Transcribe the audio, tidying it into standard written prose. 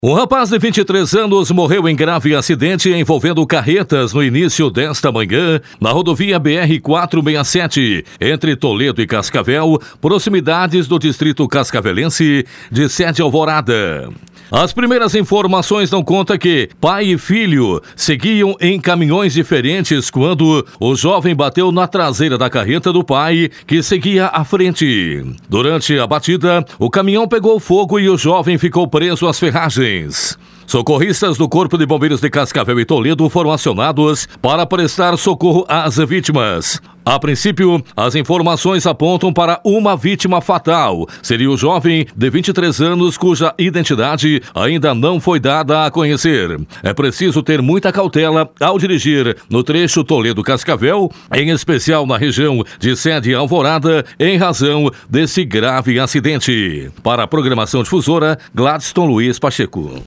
Um rapaz de 23 anos morreu em grave acidente envolvendo carretas no início desta manhã na rodovia BR-467, entre Toledo e Cascavel, proximidades do distrito cascavelense de Sede Alvorada. As primeiras informações dão conta que pai e filho seguiam em caminhões diferentes quando o jovem bateu na traseira da carreta do pai, que seguia à frente. Durante a batida, o caminhão pegou fogo e o jovem ficou preso às ferragens. Socorristas do Corpo de Bombeiros de Cascavel e Toledo foram acionados para prestar socorro às vítimas. A princípio, as informações apontam para uma vítima fatal. Seria o jovem de 23 anos cuja identidade ainda não foi dada a conhecer. É preciso ter muita cautela ao dirigir no trecho Toledo-Cascavel, em especial na região de Sede Alvorada, em razão desse grave acidente. Para a Programação Difusora, Gladstone Luiz Pacheco.